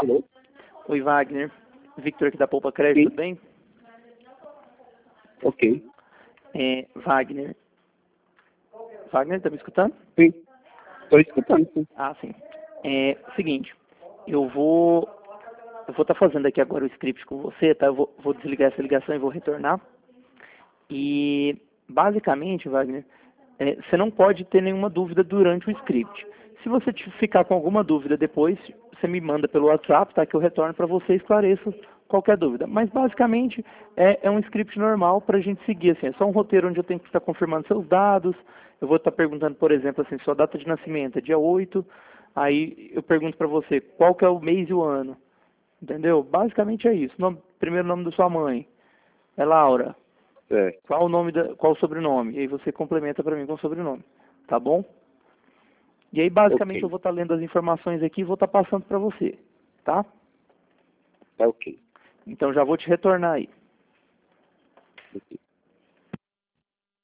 Alô? Oi, Wagner. Victor aqui da Poupa Crédito, tudo bem? Ok. Wagner. Wagner, tá me escutando? Sim. Estou escutando, sim. Ah, sim. Seguinte, eu vou estar fazendo aqui agora o script com você, tá? Eu vou desligar essa ligação e vou retornar. E, basicamente, Wagner, você não pode ter nenhuma dúvida durante o script. Se você ficar com alguma dúvida depois, você me manda pelo WhatsApp, tá? Que eu retorno para você e esclareço qualquer dúvida. Mas, basicamente, é um script normal para a gente seguir, assim. É só um roteiro onde eu tenho que estar confirmando seus dados. Eu vou estar perguntando, por exemplo, assim, sua data de nascimento é dia 8. Aí eu pergunto para você qual que é o mês e o ano. Entendeu? Basicamente é isso. Primeiro nome da sua mãe é Laura. É. Qual o sobrenome? E aí você complementa para mim com o sobrenome. Tá bom? E aí, basicamente, eu Ok. vou estar lendo as informações aqui e vou estar passando para você. Tá? Tá ok. Então, já vou te retornar aí. Ok.